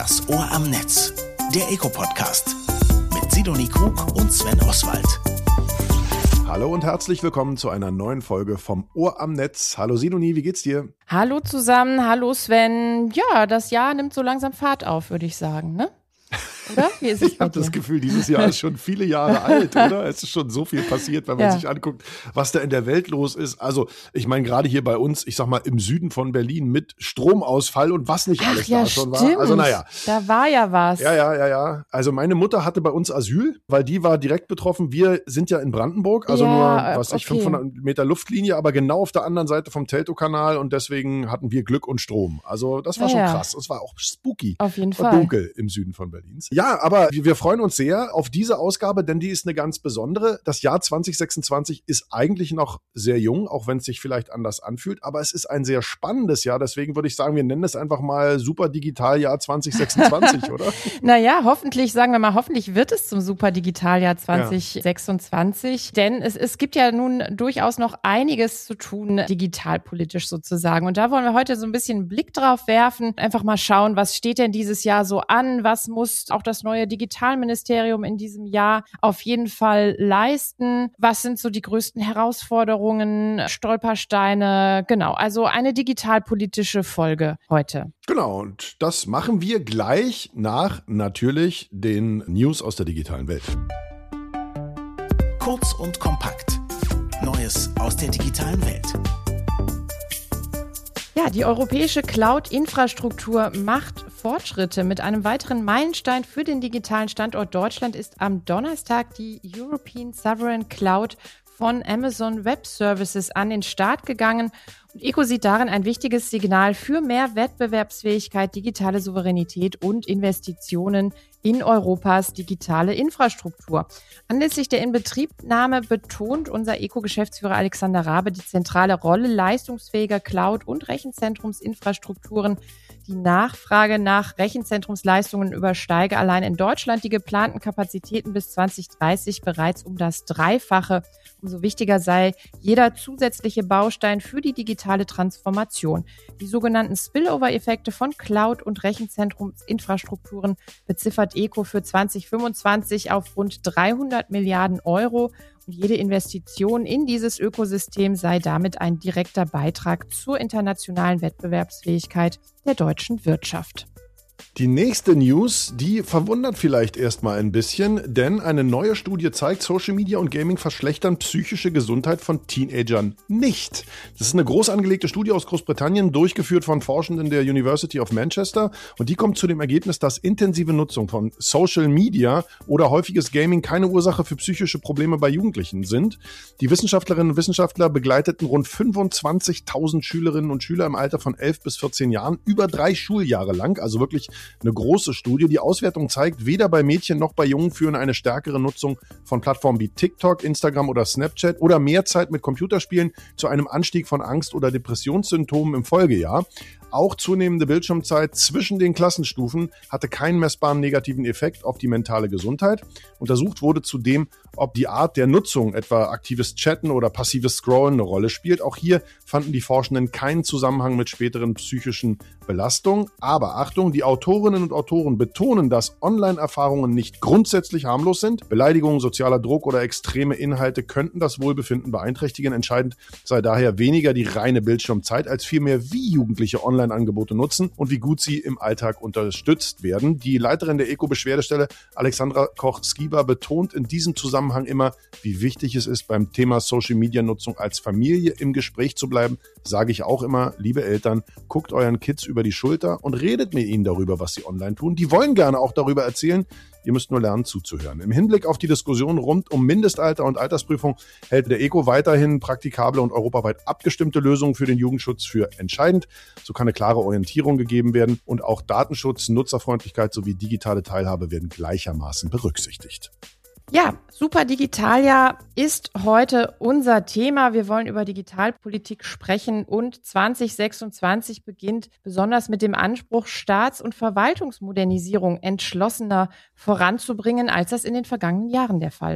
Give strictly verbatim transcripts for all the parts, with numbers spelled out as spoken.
Das Ohr am Netz, der Eco-Podcast mit Sidonie Krug und Sven Oswald. Hallo und herzlich willkommen zu einer neuen Folge vom Ohr am Netz. Hallo Sidonie, wie geht's dir? Hallo zusammen, hallo Sven. Ja, das Jahr nimmt so langsam Fahrt auf, würde ich sagen, ne? Oder? Wie ist es ich habe das Gefühl, dieses Jahr ist schon viele Jahre alt, oder? Es ist schon so viel passiert, wenn man ja. sich anguckt, was da in der Welt los ist. Also ich meine, gerade hier bei uns, ich sag mal im Süden von Berlin mit Stromausfall und was nicht Ach, alles ja, da schon stimmt. war. Also naja. Da war ja was. Ja, ja, ja, ja. Also meine Mutter hatte bei uns Asyl, weil die war direkt betroffen. Wir sind ja in Brandenburg, also ja, nur, was ich, okay. fünfhundert Meter Luftlinie, aber genau auf der anderen Seite vom Teltow-Kanal und deswegen hatten wir Glück und Strom. Also das war ja, schon ja. krass. Es war auch spooky. Auf jeden und Fall. dunkel im Süden von Berlins. Ja, aber wir freuen uns sehr auf diese Ausgabe, denn die ist eine ganz besondere. Das Jahr zwanzig sechsundzwanzig ist eigentlich noch sehr jung, auch wenn es sich vielleicht anders anfühlt, aber es ist ein sehr spannendes Jahr. Deswegen würde ich sagen, wir nennen es einfach mal Super Digitaljahr zwanzig sechsundzwanzig, oder? Naja, hoffentlich, sagen wir mal, hoffentlich wird es zum Super Digitaljahr zwanzig sechsundzwanzig, ja. Denn es, es gibt ja nun durchaus noch einiges zu tun, digitalpolitisch sozusagen. Und da wollen wir heute so ein bisschen einen Blick drauf werfen, einfach mal schauen, was steht denn dieses Jahr so an, was muss auch das neue Digitalministerium in diesem Jahr auf jeden Fall leisten, was sind so die größten Herausforderungen, Stolpersteine, genau, also eine digitalpolitische Folge heute. Genau, und das machen wir gleich nach natürlich den News aus der digitalen Welt. Kurz und kompakt. Neues aus der digitalen Welt. Ja, die europäische Cloud-Infrastruktur macht Fortschritte. Mit einem weiteren Meilenstein für den digitalen Standort Deutschland ist am Donnerstag die European Sovereign Cloud von Amazon Web Services an den Start gegangen. Und E C O sieht darin ein wichtiges Signal für mehr Wettbewerbsfähigkeit, digitale Souveränität und Investitionen in Europas digitale Infrastruktur. Anlässlich der Inbetriebnahme betont unser E C O-Geschäftsführer Alexander Rabe die zentrale Rolle leistungsfähiger Cloud- und Rechenzentrumsinfrastrukturen. Die Nachfrage nach Rechenzentrumsleistungen übersteige allein in Deutschland die geplanten Kapazitäten bis zwanzig dreißig bereits um das Dreifache. Umso wichtiger sei jeder zusätzliche Baustein für die digitale Transformation. Die sogenannten Spillover-Effekte von Cloud- und Rechenzentrumsinfrastrukturen beziffert E C O für zwanzig fünfundzwanzig auf rund dreihundert Milliarden Euro. Und jede Investition in dieses Ökosystem sei damit ein direkter Beitrag zur internationalen Wettbewerbsfähigkeit der deutschen Wirtschaft. Die nächste News, die verwundert vielleicht erstmal ein bisschen, denn eine neue Studie zeigt, Social Media und Gaming verschlechtern psychische Gesundheit von Teenagern nicht. Das ist eine groß angelegte Studie aus Großbritannien, durchgeführt von Forschenden der University of Manchester, und die kommt zu dem Ergebnis, dass intensive Nutzung von Social Media oder häufiges Gaming keine Ursache für psychische Probleme bei Jugendlichen sind. Die Wissenschaftlerinnen und Wissenschaftler begleiteten rund fünfundzwanzigtausend Schülerinnen und Schüler im Alter von elf bis vierzehn Jahren über drei Schuljahre lang, also wirklich eine große Studie. Die Auswertung zeigt, weder bei Mädchen noch bei Jungen führen eine stärkere Nutzung von Plattformen wie TikTok, Instagram oder Snapchat oder mehr Zeit mit Computerspielen zu einem Anstieg von Angst- oder Depressionssymptomen im Folgejahr. Auch zunehmende Bildschirmzeit zwischen den Klassenstufen hatte keinen messbaren negativen Effekt auf die mentale Gesundheit. Untersucht wurde zudem, ob die Art der Nutzung, etwa aktives Chatten oder passives Scrollen, eine Rolle spielt. Auch hier fanden die Forschenden keinen Zusammenhang mit späteren psychischen Belastungen. Aber Achtung, die Autorinnen und Autoren betonen, dass Online-Erfahrungen nicht grundsätzlich harmlos sind. Beleidigungen, sozialer Druck oder extreme Inhalte könnten das Wohlbefinden beeinträchtigen. Entscheidend sei daher weniger die reine Bildschirmzeit, als vielmehr, wie Jugendliche online Angebote nutzen und wie gut sie im Alltag unterstützt werden. Die Leiterin der E C O-Beschwerdestelle, Alexandra Koch-Skiba, betont in diesem Zusammenhang immer, wie wichtig es ist, beim Thema Social-Media-Nutzung als Familie im Gespräch zu bleiben. Sage ich auch immer, liebe Eltern, guckt euren Kids über die Schulter und redet mit ihnen darüber, was sie online tun. Die wollen gerne auch darüber erzählen. Ihr müsst nur lernen zuzuhören. Im Hinblick auf die Diskussion rund um Mindestalter und Altersprüfung hält der E C O weiterhin praktikable und europaweit abgestimmte Lösungen für den Jugendschutz für entscheidend. So kann eine klare Orientierung gegeben werden und auch Datenschutz, Nutzerfreundlichkeit sowie digitale Teilhabe werden gleichermaßen berücksichtigt. Ja, Super Digitaljahr ist heute unser Thema. Wir wollen über Digitalpolitik sprechen und zwanzig sechsundzwanzig beginnt besonders mit dem Anspruch, Staats- und Verwaltungsmodernisierung entschlossener voranzubringen, als das in den vergangenen Jahren der Fall war.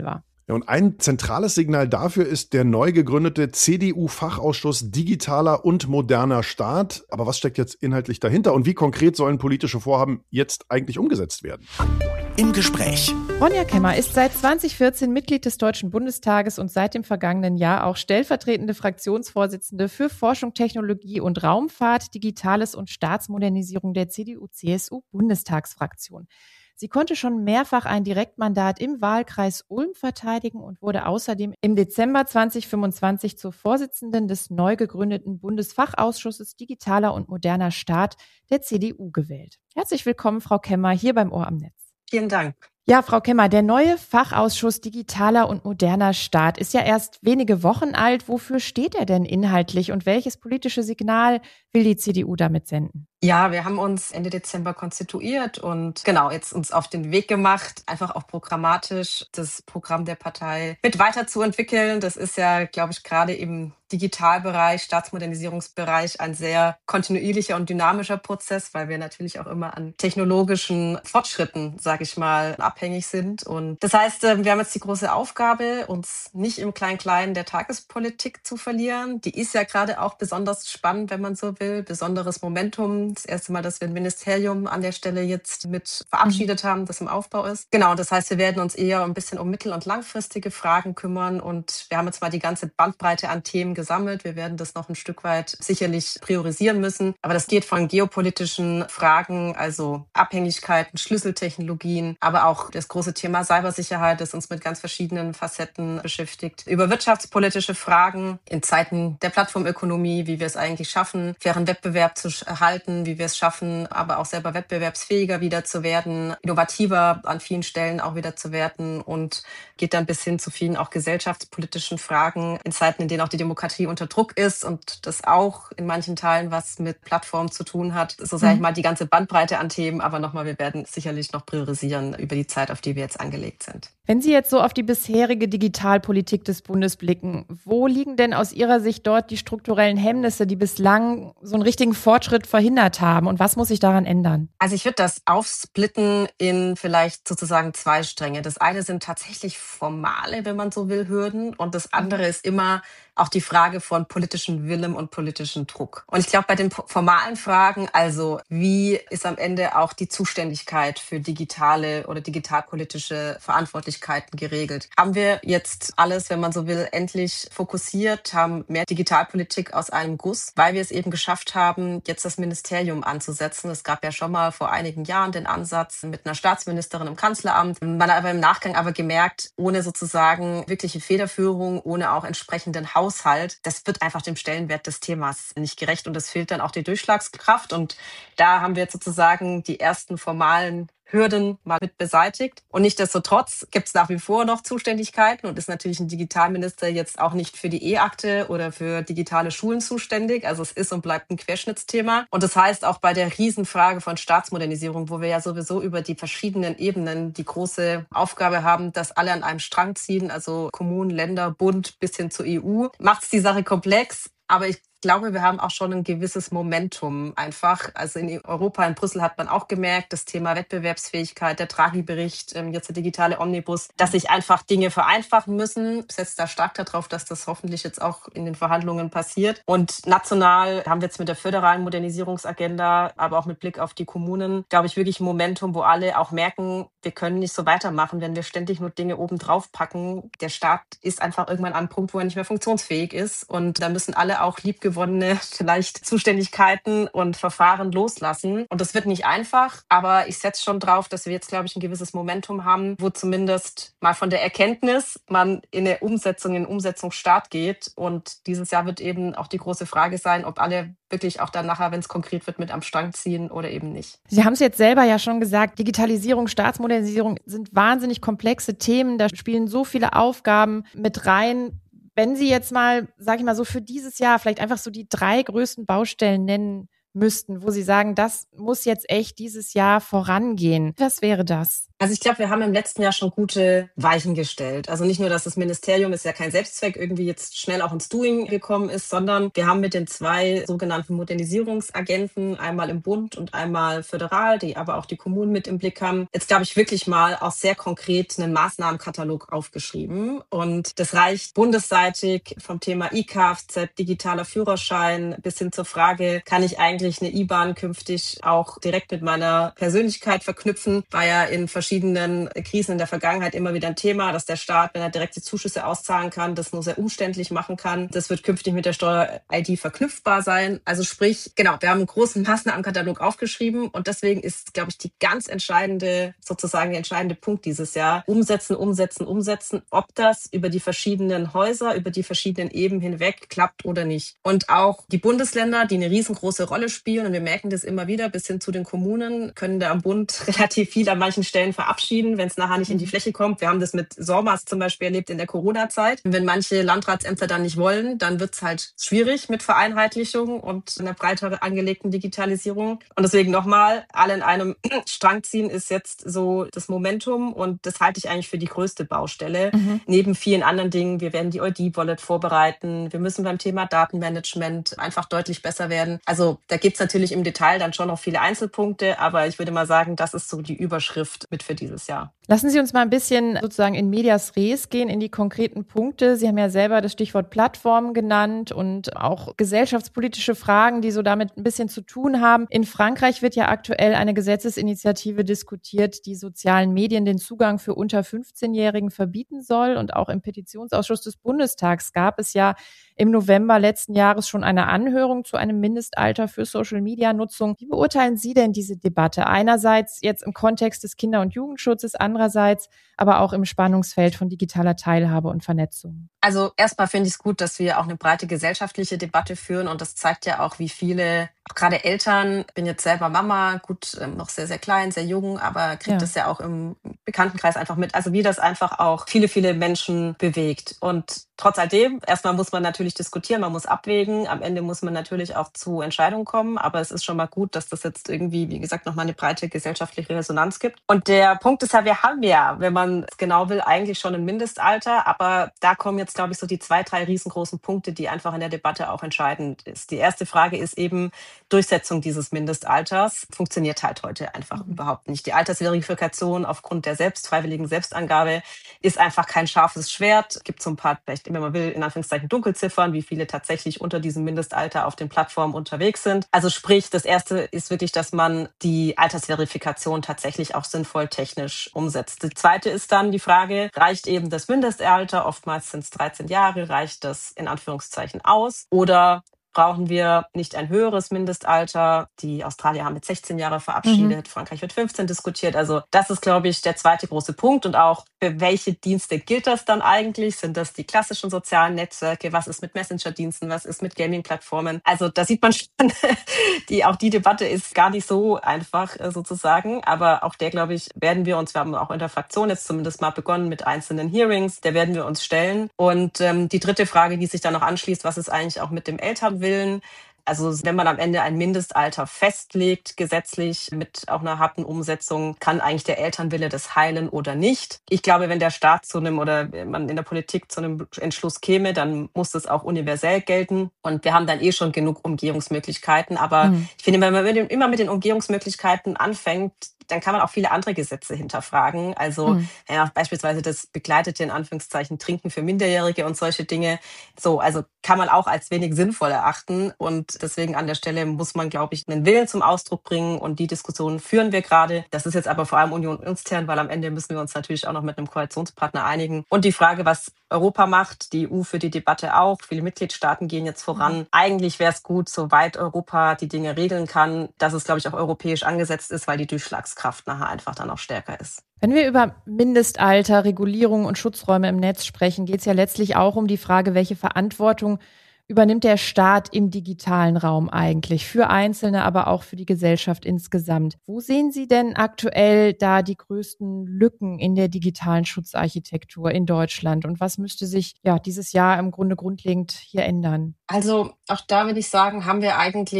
Ja, und ein zentrales Signal dafür ist der neu gegründete C D U-Fachausschuss Digitaler und moderner Staat. Aber was steckt jetzt inhaltlich dahinter und wie konkret sollen politische Vorhaben jetzt eigentlich umgesetzt werden? Im Gespräch. Ronja Kemmer ist seit zwanzig vierzehn Mitglied des Deutschen Bundestages und seit dem vergangenen Jahr auch stellvertretende Fraktionsvorsitzende für Forschung, Technologie und Raumfahrt, Digitales und Staatsmodernisierung der C D U-C S U-Bundestagsfraktion. Sie konnte schon mehrfach ein Direktmandat im Wahlkreis Ulm verteidigen und wurde außerdem im Dezember zwanzig fünfundzwanzig zur Vorsitzenden des neu gegründeten Bundesfachausschusses Digitaler und moderner Staat der C D U gewählt. Herzlich willkommen, Frau Kemmer, hier beim Ohr am Netz. Vielen Dank. Ja, Frau Kemmer, der neue Fachausschuss Digitaler und moderner Staat ist ja erst wenige Wochen alt. Wofür steht er denn inhaltlich und welches politische Signal will die C D U damit senden? Ja, wir haben uns Ende Dezember konstituiert und genau jetzt uns auf den Weg gemacht, einfach auch programmatisch das Programm der Partei mit weiterzuentwickeln. Das ist ja, glaube ich, gerade im Digitalbereich, Staatsmodernisierungsbereich ein sehr kontinuierlicher und dynamischer Prozess, weil wir natürlich auch immer an technologischen Fortschritten, sage ich mal, abhängig sind. Und das heißt, wir haben jetzt die große Aufgabe, uns nicht im Klein-Klein der Tagespolitik zu verlieren. Die ist ja gerade auch besonders spannend, wenn man so will, besonderes Momentum. Das erste Mal, dass wir ein Ministerium an der Stelle jetzt mit verabschiedet haben, das im Aufbau ist. Genau, das heißt, wir werden uns eher ein bisschen um mittel- und langfristige Fragen kümmern und wir haben jetzt mal die ganze Bandbreite an Themen gesammelt. Wir werden das noch ein Stück weit sicherlich priorisieren müssen. Aber das geht von geopolitischen Fragen, also Abhängigkeiten, Schlüsseltechnologien, aber auch das große Thema Cybersicherheit, das uns mit ganz verschiedenen Facetten beschäftigt. Über wirtschaftspolitische Fragen in Zeiten der Plattformökonomie, wie wir es eigentlich schaffen, fairen Wettbewerb zu erhalten, wie wir es schaffen, aber auch selber wettbewerbsfähiger wieder zu werden, innovativer an vielen Stellen auch wieder zu werden und geht dann bis hin zu vielen auch gesellschaftspolitischen Fragen in Zeiten, in denen auch die Demokratie unter Druck ist und das auch in manchen Teilen was mit Plattformen zu tun hat. So sage ich mal die ganze Bandbreite an Themen, aber nochmal, wir werden sicherlich noch priorisieren über die Zeit, auf die wir jetzt angelegt sind. Wenn Sie jetzt so auf die bisherige Digitalpolitik des Bundes blicken, wo liegen denn aus Ihrer Sicht dort die strukturellen Hemmnisse, die bislang so einen richtigen Fortschritt verhindert haben und was muss sich daran ändern? Also ich würde das aufsplitten in vielleicht sozusagen zwei Stränge. Das eine sind tatsächlich formale, wenn man so will, Hürden und das andere ist immer auch die Frage von politischem Willen und politischem Druck. Und ich glaube, bei den formalen Fragen, also wie ist am Ende auch die Zuständigkeit für digitale oder digitalpolitische Verantwortlichkeiten geregelt? Haben wir jetzt alles, wenn man so will, endlich fokussiert, haben mehr Digitalpolitik aus einem Guss, weil wir es eben geschafft haben, jetzt das Ministerium anzusetzen. Es gab ja schon mal vor einigen Jahren den Ansatz mit einer Staatsministerin im Kanzleramt. Man hat aber im Nachgang aber gemerkt, ohne sozusagen wirkliche Federführung, ohne auch entsprechenden Haushalt, Haushalt, das wird einfach dem Stellenwert des Themas nicht gerecht und es fehlt dann auch die Durchschlagskraft. Und da haben wir jetzt sozusagen die ersten formalen Hürden mal mit beseitigt. Und nichtsdestotrotz gibt es nach wie vor noch Zuständigkeiten und ist natürlich ein Digitalminister jetzt auch nicht für die E-Akte oder für digitale Schulen zuständig. Also es ist und bleibt ein Querschnittsthema. Und das heißt auch bei der Riesenfrage von Staatsmodernisierung, wo wir ja sowieso über die verschiedenen Ebenen die große Aufgabe haben, dass alle an einem Strang ziehen, also Kommunen, Länder, Bund bis hin zur E U, macht es die Sache komplex. Aber ich glaube, wir haben auch schon ein gewisses Momentum einfach. Also in Europa, in Brüssel hat man auch gemerkt, das Thema Wettbewerbsfähigkeit, der Draghi-Bericht, jetzt der digitale Omnibus, dass sich einfach Dinge vereinfachen müssen. Ich setze da stark darauf, dass das hoffentlich jetzt auch in den Verhandlungen passiert. Und national haben wir jetzt mit der föderalen Modernisierungsagenda, aber auch mit Blick auf die Kommunen, glaube ich, wirklich ein Momentum, wo alle auch merken, wir können nicht so weitermachen, wenn wir ständig nur Dinge oben drauf packen. Der Staat ist einfach irgendwann an einem Punkt, wo er nicht mehr funktionsfähig ist. Und da müssen alle auch liebgewonnene vielleicht Zuständigkeiten und Verfahren loslassen. Und das wird nicht einfach, aber ich setze schon drauf, dass wir jetzt, glaube ich, ein gewisses Momentum haben, wo zumindest mal von der Erkenntnis man in eine Umsetzung, in den Umsetzungsstart geht. Und dieses Jahr wird eben auch die große Frage sein, ob alle wirklich auch dann nachher, wenn es konkret wird, mit am Strang ziehen oder eben nicht. Sie haben es jetzt selber ja schon gesagt, Digitalisierung, Staatsmodernisierung sind wahnsinnig komplexe Themen. Da spielen so viele Aufgaben mit rein. Wenn Sie jetzt mal, sage ich mal, so für dieses Jahr vielleicht einfach so die drei größten Baustellen nennen müssten, wo Sie sagen, das muss jetzt echt dieses Jahr vorangehen. Was wäre das? Also ich glaube, wir haben im letzten Jahr schon gute Weichen gestellt. Also nicht nur, dass das Ministerium ist ja kein Selbstzweck irgendwie jetzt schnell auch ins Doing gekommen ist, sondern wir haben mit den zwei sogenannten Modernisierungsagenten, einmal im Bund und einmal föderal, die aber auch die Kommunen mit im Blick haben, jetzt glaube ich wirklich mal auch sehr konkret einen Maßnahmenkatalog aufgeschrieben. Und das reicht bundesseitig vom Thema E-Kfz, digitaler Führerschein bis hin zur Frage, kann ich eigentlich eine I-Bahn künftig auch direkt mit meiner Persönlichkeit verknüpfen? War ja in verschiedenen Krisen in der Vergangenheit immer wieder ein Thema, dass der Staat, wenn er direkte Zuschüsse auszahlen kann, das nur sehr umständlich machen kann. Das wird künftig mit der Steuer-I D verknüpfbar sein. Also sprich, genau, wir haben einen großen Maßnahmenkatalog aufgeschrieben und deswegen ist, glaube ich, die ganz entscheidende, sozusagen der entscheidende Punkt dieses Jahr, umsetzen, umsetzen, umsetzen, ob das über die verschiedenen Häuser, über die verschiedenen Ebenen hinweg klappt oder nicht. Und auch die Bundesländer, die eine riesengroße Rolle spielen, und wir merken das immer wieder, bis hin zu den Kommunen, können da am Bund relativ viel an manchen Stellen verabschieden, wenn es nachher nicht in die Fläche kommt. Wir haben das mit SORMAS zum Beispiel erlebt in der Corona-Zeit. Wenn manche Landratsämter dann nicht wollen, dann wird es halt schwierig mit Vereinheitlichung und einer breiter angelegten Digitalisierung. Und deswegen nochmal, alle in einem Strang ziehen ist jetzt so das Momentum, und das halte ich eigentlich für die größte Baustelle. Mhm. Neben vielen anderen Dingen, wir werden die O D-Wallet vorbereiten, wir müssen beim Thema Datenmanagement einfach deutlich besser werden. Also da gibt es natürlich im Detail dann schon noch viele Einzelpunkte, aber ich würde mal sagen, das ist so die Überschrift mit für dieses Jahr. Lassen Sie uns mal ein bisschen sozusagen in medias res gehen, in die konkreten Punkte. Sie haben ja selber das Stichwort Plattformen genannt und auch gesellschaftspolitische Fragen, die so damit ein bisschen zu tun haben. In Frankreich wird ja aktuell eine Gesetzesinitiative diskutiert, die sozialen Medien den Zugang für unter fünfzehnjährigen verbieten soll. Und auch im Petitionsausschuss des Bundestags gab es ja im November letzten Jahres schon eine Anhörung zu einem Mindestalter für Social-Media-Nutzung. Wie beurteilen Sie denn diese Debatte? Einerseits jetzt im Kontext des Kinder- und Jugendschutzes, andererseits aber auch im Spannungsfeld von digitaler Teilhabe und Vernetzung. Also erstmal finde ich es gut, dass wir auch eine breite gesellschaftliche Debatte führen, und das zeigt ja auch, wie viele, auch gerade Eltern, ich bin jetzt selber Mama, gut, noch sehr, sehr klein, sehr jung, aber kriegt ja. das ja auch im Bekanntenkreis einfach mit, also wie das einfach auch viele, viele Menschen bewegt. Und trotz alledem, erstmal muss man natürlich diskutieren, man muss abwägen, am Ende muss man natürlich auch zu Entscheidungen kommen, aber es ist schon mal gut, dass das jetzt irgendwie, wie gesagt, nochmal eine breite gesellschaftliche Resonanz gibt. Und der Punkt ist ja, wir haben ja, wenn man es genau will, eigentlich schon ein Mindestalter, aber da kommen jetzt, glaube ich, so die zwei, drei riesengroßen Punkte, die einfach in der Debatte auch entscheidend ist. Die erste Frage ist eben Durchsetzung dieses Mindestalters. Funktioniert halt heute einfach mhm. überhaupt nicht. Die Altersverifikation aufgrund der selbst, freiwilligen Selbstangabe ist einfach kein scharfes Schwert. Es gibt so ein paar, vielleicht, wenn man will, in Anführungszeichen Dunkelziffern, wie viele tatsächlich unter diesem Mindestalter auf den Plattformen unterwegs sind. Also sprich, das erste ist wirklich, dass man die Altersverifikation tatsächlich auch sinnvoll technisch umsetzt. Die zweite ist dann die Frage, reicht eben das Mindestalter, oftmals sind es dreizehn Jahre, reicht das in Anführungszeichen aus, oder brauchen wir nicht ein höheres Mindestalter? Die Australier haben mit sechzehn Jahren verabschiedet, mhm. Frankreich wird fünfzehn diskutiert. Also das ist, glaube ich, der zweite große Punkt. Und auch für welche Dienste gilt das dann eigentlich? Sind das die klassischen sozialen Netzwerke? Was ist mit Messenger-Diensten? Was ist mit Gaming-Plattformen? Also da sieht man schon, die, auch die Debatte ist gar nicht so einfach sozusagen. Aber auch der, glaube ich, werden wir uns, wir haben auch in der Fraktion jetzt zumindest mal begonnen mit einzelnen Hearings, der werden wir uns stellen. Und ähm, die dritte Frage, die sich dann noch anschließt, was ist eigentlich auch mit dem Elternwillen? Also wenn man am Ende ein Mindestalter festlegt, gesetzlich mit auch einer harten Umsetzung, kann eigentlich der Elternwille das heilen oder nicht. Ich glaube, wenn der Staat zu einem oder man in der Politik zu einem Entschluss käme, dann muss das auch universell gelten. Und wir haben dann eh schon genug Umgehungsmöglichkeiten. Aber mhm. ich finde, wenn man immer mit den Umgehungsmöglichkeiten anfängt, dann kann man auch viele andere Gesetze hinterfragen. Also mhm. ja, beispielsweise das begleitete, in Anführungszeichen, Trinken für Minderjährige und solche Dinge. So, also kann man auch als wenig sinnvoll erachten. Und deswegen an der Stelle muss man, glaube ich, einen Willen zum Ausdruck bringen. Und die Diskussion führen wir gerade. Das ist jetzt aber vor allem Union intern, weil am Ende müssen wir uns natürlich auch noch mit einem Koalitionspartner einigen. Und die Frage, was Europa macht, die E U für die Debatte auch. Viele Mitgliedstaaten gehen jetzt voran. Mhm. Eigentlich wäre es gut, soweit Europa die Dinge regeln kann, dass es, glaube ich, auch europäisch angesetzt ist, weil die Durchschlagskraft nachher einfach dann auch stärker ist. Wenn wir über Mindestalter, Regulierung und Schutzräume im Netz sprechen, geht es ja letztlich auch um die Frage, welche Verantwortung übernimmt der Staat im digitalen Raum eigentlich für Einzelne, aber auch für die Gesellschaft insgesamt. Wo sehen Sie denn aktuell da die größten Lücken in der digitalen Schutzarchitektur in Deutschland? Und was müsste sich ja dieses Jahr im Grunde grundlegend hier ändern? Also auch da würde ich sagen, haben wir eigentlich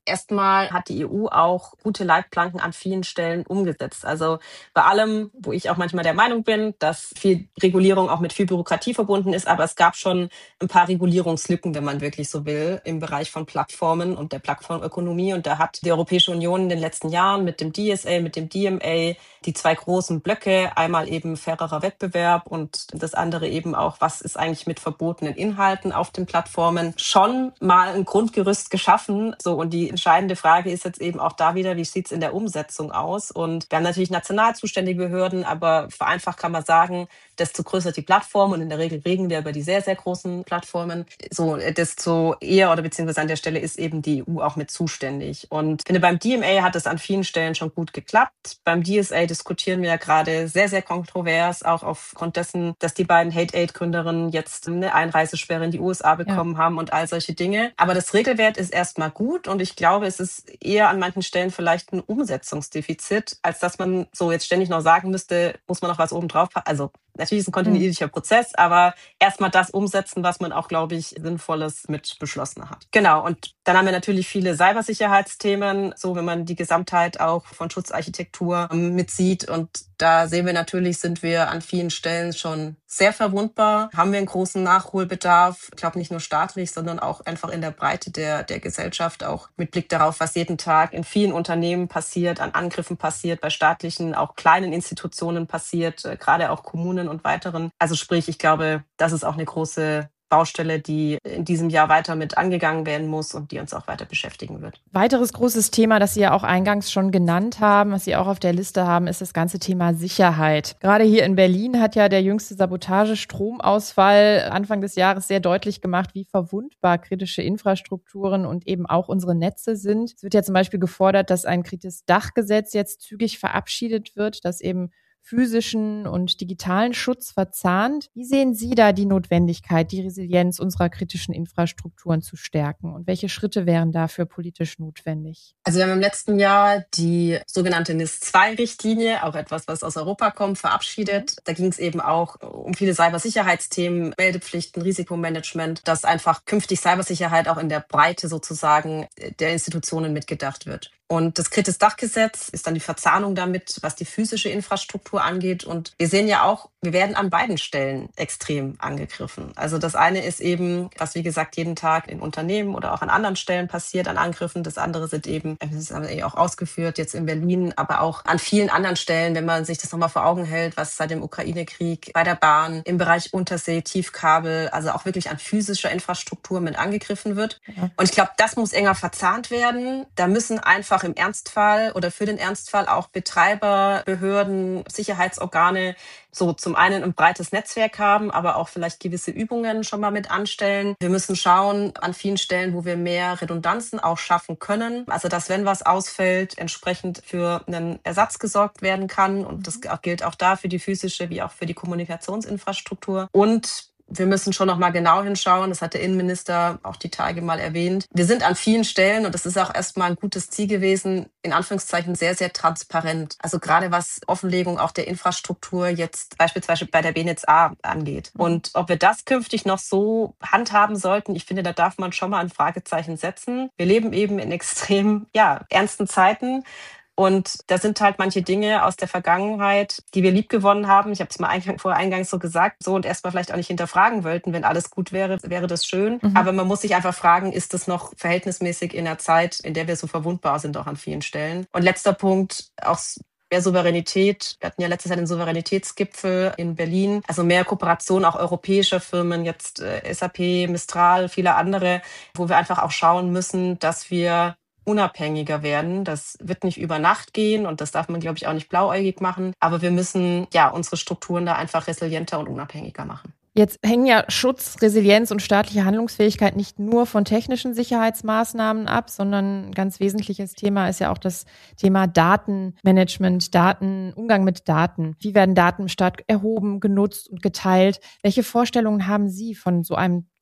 erstmal hat die E U auch gute Leitplanken an vielen Stellen umgesetzt. Also bei allem, wo ich auch manchmal der Meinung bin, dass viel Regulierung auch mit viel Bürokratie verbunden ist, aber es gab schon ein paar Regulierungslücken, wenn man wirklich so will, im Bereich von Plattformen und der Plattformökonomie. Und da hat die Europäische Union in den letzten Jahren mit dem D S A, mit dem D M A die zwei großen Blöcke, einmal eben fairerer Wettbewerb und das andere eben auch, was ist eigentlich mit verbotenen Inhalten auf den Plattformen, schon mal ein Grundgerüst geschaffen. So, und die entscheidende Frage ist jetzt eben auch da wieder, wie sieht es in der Umsetzung aus? Und wir haben natürlich national zuständige Behörden, aber vereinfacht kann man sagen, desto größer die Plattform, und in der Regel reden wir über die sehr, sehr großen Plattformen, so desto eher oder beziehungsweise an der Stelle ist eben die E U auch mit zuständig. Und ich finde, beim D M A hat es an vielen Stellen schon gut geklappt. Beim D S A diskutieren wir ja gerade sehr, sehr kontrovers, auch aufgrund dessen, dass die beiden Hate-Aid-Gründerinnen jetzt eine Einreisesperre in die U S A bekommen ja. haben und all solche Dinge. Aber das Regelwerk ist erstmal gut, und ich glaube, es ist eher an manchen Stellen vielleicht ein Umsetzungsdefizit, als dass man so jetzt ständig noch sagen müsste, muss man noch was oben drauf packen. Also natürlich ist es ein kontinuierlicher Prozess, aber erstmal das umsetzen, was man auch, glaube ich, Sinnvolles mit beschlossen hat. Genau, und dann haben wir natürlich viele Cybersicherheitsthemen, so wenn man die Gesamtheit auch von Schutzarchitektur mitsieht. Und da sehen wir natürlich, sind wir an vielen Stellen schon sehr verwundbar. Haben wir einen großen Nachholbedarf, ich glaube nicht nur staatlich, sondern auch einfach in der Breite der, der Gesellschaft, auch mit Blick darauf, was jeden Tag in vielen Unternehmen passiert, an Angriffen passiert, bei staatlichen, auch kleinen Institutionen passiert, gerade auch Kommunen und weiteren. Also sprich, ich glaube, das ist auch eine große Baustelle, die in diesem Jahr weiter mit angegangen werden muss und die uns auch weiter beschäftigen wird. Weiteres großes Thema, das Sie ja auch eingangs schon genannt haben, was Sie auch auf der Liste haben, ist das ganze Thema Sicherheit. Gerade hier in Berlin hat ja der jüngste Sabotage-Stromausfall Anfang des Jahres sehr deutlich gemacht, wie verwundbar kritische Infrastrukturen und eben auch unsere Netze sind. Es wird ja zum Beispiel gefordert, dass ein Kritis-Dach-Gesetz jetzt zügig verabschiedet wird, das eben physischen und digitalen Schutz verzahnt. Wie sehen Sie da die Notwendigkeit, die Resilienz unserer kritischen Infrastrukturen zu stärken? Und welche Schritte wären dafür politisch notwendig? Also wir haben im letzten Jahr die sogenannte N I S zwei Richtlinie, auch etwas, was aus Europa kommt, verabschiedet. Da ging es eben auch um viele Cybersicherheitsthemen, Meldepflichten, Risikomanagement, dass einfach künftig Cybersicherheit auch in der Breite sozusagen der Institutionen mitgedacht wird. Und das Kritis-Dach-Gesetz ist dann die Verzahnung damit, was die physische Infrastruktur angeht. Und wir sehen ja auch, wir werden an beiden Stellen extrem angegriffen. Also das eine ist eben, was wie gesagt jeden Tag in Unternehmen oder auch an anderen Stellen passiert, an Angriffen. Das andere sind eben, das haben wir eh auch ausgeführt, jetzt in Berlin, aber auch an vielen anderen Stellen, wenn man sich das nochmal vor Augen hält, was seit dem Ukraine-Krieg bei der Bahn, im Bereich Untersee, Tiefkabel, also auch wirklich an physischer Infrastruktur mit angegriffen wird. Ja. Und ich glaube, das muss enger verzahnt werden. Da müssen einfach im Ernstfall oder für den Ernstfall auch Betreiber, Behörden, Sicherheitsorgane so zum einen ein breites Netzwerk haben, aber auch vielleicht gewisse Übungen schon mal mit anstellen. Wir müssen schauen an vielen Stellen, wo wir mehr Redundanzen auch schaffen können. Also dass, wenn was ausfällt, entsprechend für einen Ersatz gesorgt werden kann. Und das gilt auch da für die physische wie auch für die Kommunikationsinfrastruktur. Und wir müssen schon noch mal genau hinschauen, das hat der Innenminister auch die Tage mal erwähnt. Wir sind an vielen Stellen, und das ist auch erstmal ein gutes Ziel gewesen, in Anführungszeichen sehr, sehr transparent. Also gerade was Offenlegung auch der Infrastruktur jetzt beispielsweise bei der B N etzA A angeht. Und ob wir das künftig noch so handhaben sollten, ich finde, da darf man schon mal ein Fragezeichen setzen. Wir leben eben in extrem, ja, ernsten Zeiten. Und da sind halt manche Dinge aus der Vergangenheit, die wir liebgewonnen haben. Ich habe es mal eingang, vorher eingangs so gesagt, so und erstmal vielleicht auch nicht hinterfragen wollten. Wenn alles gut wäre, wäre das schön. Mhm. Aber man muss sich einfach fragen, ist das noch verhältnismäßig in der Zeit, in der wir so verwundbar sind, auch an vielen Stellen. Und letzter Punkt, auch mehr Souveränität. Wir hatten ja letztes Jahr den Souveränitätsgipfel in Berlin. Also mehr Kooperation auch europäischer Firmen, jetzt äh, S A P, Mistral, viele andere, wo wir einfach auch schauen müssen, dass wir unabhängiger werden. Das wird nicht über Nacht gehen und das darf man, glaube ich, auch nicht blauäugig machen. Aber wir müssen ja unsere Strukturen da einfach resilienter und unabhängiger machen. Jetzt hängen ja Schutz, Resilienz und staatliche Handlungsfähigkeit nicht nur von technischen Sicherheitsmaßnahmen ab, sondern ein ganz wesentliches Thema ist ja auch das Thema Datenmanagement, Daten, Umgang mit Daten. Wie werden Daten im Staat erhoben, genutzt und geteilt? Welche Vorstellungen haben Sie von so einem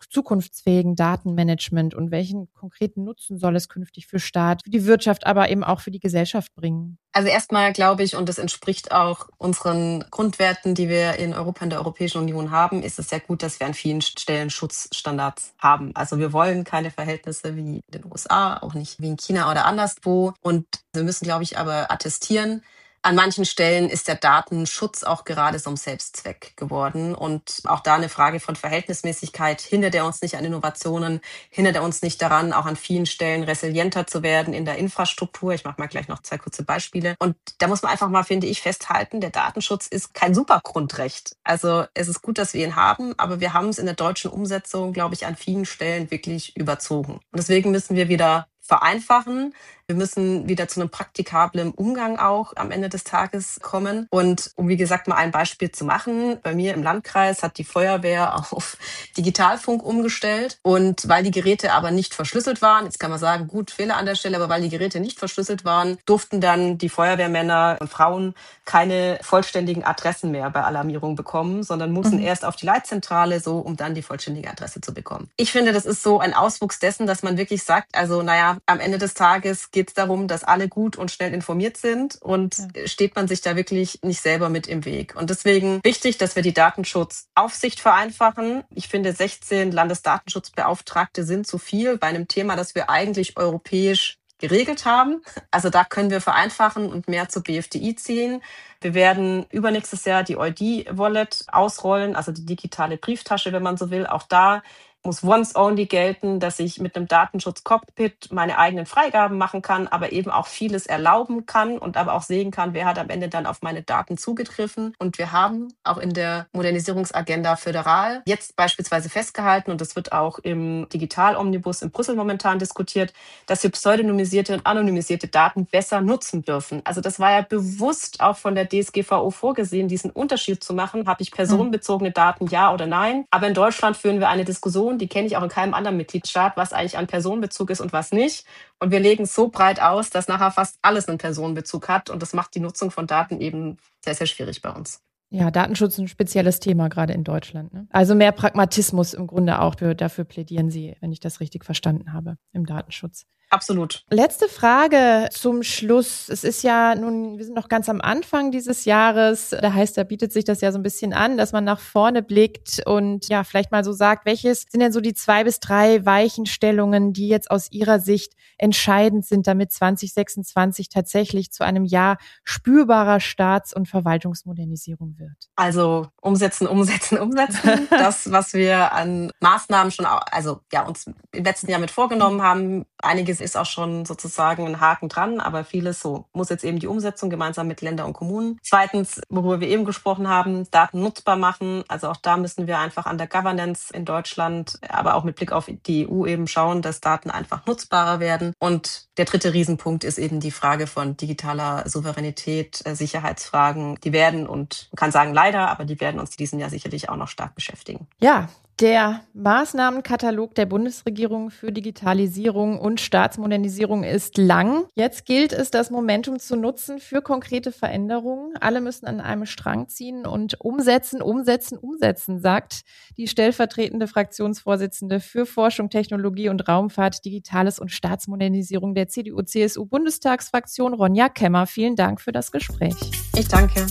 zukunftsfähigen Datenmanagement und welchen konkreten Nutzen soll es künftig für Staat, für die Wirtschaft, aber eben auch für die Gesellschaft bringen? Also erstmal glaube ich, und das entspricht auch unseren Grundwerten, die wir in Europa, in der Europäischen Union haben, ist es sehr gut, dass wir an vielen Stellen Schutzstandards haben. Also wir wollen keine Verhältnisse wie in den U S A, auch nicht wie in China oder anderswo. Und wir müssen, glaube ich, aber attestieren, an manchen Stellen ist der Datenschutz auch gerade zum Selbstzweck geworden und auch da eine Frage von Verhältnismäßigkeit. Hindert er uns nicht an Innovationen, hindert er uns nicht daran, auch an vielen Stellen resilienter zu werden in der Infrastruktur. Ich mache mal gleich noch zwei kurze Beispiele. Und da muss man einfach mal, finde ich, festhalten, der Datenschutz ist kein Supergrundrecht. Also es ist gut, dass wir ihn haben, aber wir haben es in der deutschen Umsetzung, glaube ich, an vielen Stellen wirklich überzogen. Und deswegen müssen wir wieder vereinfachen. Wir müssen wieder zu einem praktikablen Umgang auch am Ende des Tages kommen. Und um, wie gesagt, mal ein Beispiel zu machen, bei mir im Landkreis hat die Feuerwehr auf Digitalfunk umgestellt. Und weil die Geräte aber nicht verschlüsselt waren, jetzt kann man sagen, gut, Fehler an der Stelle, aber weil die Geräte nicht verschlüsselt waren, durften dann die Feuerwehrmänner und Frauen keine vollständigen Adressen mehr bei Alarmierung bekommen, sondern mussten mhm. erst auf die Leitzentrale, so um dann die vollständige Adresse zu bekommen. Ich finde, das ist so ein Auswuchs dessen, dass man wirklich sagt, also naja, am Ende des Tages geht es darum, dass alle gut und schnell informiert sind und ja. steht man sich da wirklich nicht selber mit im Weg. Und deswegen wichtig, dass wir die Datenschutzaufsicht vereinfachen. Ich finde, sechzehn Landesdatenschutzbeauftragte sind zu viel bei einem Thema, das wir eigentlich europäisch geregelt haben. Also da können wir vereinfachen und mehr zur B F D I ziehen. Wir werden übernächstes Jahr die E U D-Wallet ausrollen, also die digitale Brieftasche, wenn man so will. Auch da muss Once-Only gelten, dass ich mit einem Datenschutz-Cockpit meine eigenen Freigaben machen kann, aber eben auch vieles erlauben kann und aber auch sehen kann, wer hat am Ende dann auf meine Daten zugegriffen. Und wir haben auch in der Modernisierungsagenda föderal jetzt beispielsweise festgehalten, und das wird auch im Digital-Omnibus in Brüssel momentan diskutiert, dass wir pseudonymisierte und anonymisierte Daten besser nutzen dürfen. Also das war ja bewusst auch von der D S G V O vorgesehen, diesen Unterschied zu machen. Habe ich personenbezogene Daten, ja oder nein? Aber in Deutschland führen wir eine Diskussion, die kenne ich auch in keinem anderen Mitgliedstaat, was eigentlich an Personenbezug ist und was nicht. Und wir legen es so breit aus, dass nachher fast alles einen Personenbezug hat. Und das macht die Nutzung von Daten eben sehr, sehr schwierig bei uns. Ja, Datenschutz ist ein spezielles Thema, gerade in Deutschland. Ne? Also mehr Pragmatismus im Grunde auch. Dafür plädieren Sie, wenn ich das richtig verstanden habe, im Datenschutz. Absolut. Letzte Frage zum Schluss. Es ist ja nun, wir sind noch ganz am Anfang dieses Jahres. Da heißt, da bietet sich das ja so ein bisschen an, dass man nach vorne blickt und ja, vielleicht mal so sagt, welches sind denn so die zwei bis drei Weichenstellungen, die jetzt aus Ihrer Sicht entscheidend sind, damit zwanzig sechsundzwanzig tatsächlich zu einem Jahr spürbarer Staats- und Verwaltungsmodernisierung wird? Also umsetzen, umsetzen, umsetzen. Das, was wir an Maßnahmen schon, also ja, uns im letzten Jahr mit vorgenommen haben, einiges ist auch schon sozusagen ein Haken dran, aber vieles so muss jetzt eben die Umsetzung gemeinsam mit Ländern und Kommunen. Zweitens, worüber wir eben gesprochen haben, Daten nutzbar machen. Also auch da müssen wir einfach an der Governance in Deutschland, aber auch mit Blick auf die E U eben schauen, dass Daten einfach nutzbarer werden. Und der dritte Riesenpunkt ist eben die Frage von digitaler Souveränität, Sicherheitsfragen. Die werden, und man kann sagen leider, aber die werden uns in diesem Jahr sicherlich auch noch stark beschäftigen. Ja, der Maßnahmenkatalog der Bundesregierung für Digitalisierung und Staatsmodernisierung ist lang. Jetzt gilt es, das Momentum zu nutzen für konkrete Veränderungen. Alle müssen an einem Strang ziehen und umsetzen, umsetzen, umsetzen, sagt die stellvertretende Fraktionsvorsitzende für Forschung, Technologie und Raumfahrt, Digitales und Staatsmodernisierung der C D U C S U-Bundestagsfraktion, Ronja Kemmer. Vielen Dank für das Gespräch. Ich danke.